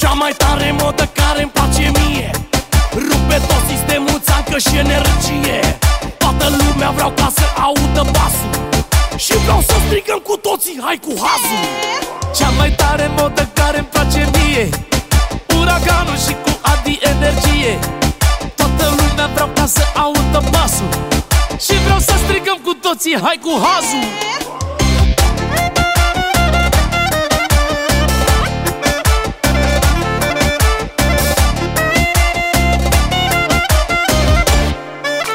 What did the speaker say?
Cea mai tare modă care-mi place mie, rupe tot sistemul, țancă și energie. Toată lumea vreau ca să audă basul și vreau să strigăm cu toții, hai cu hazul. Cea mai tare modă care-mi place mie, uraganul și cu Adi energie. Toată lumea vreau ca să audă basul și vreau să strigăm cu toții, hai cu hazul.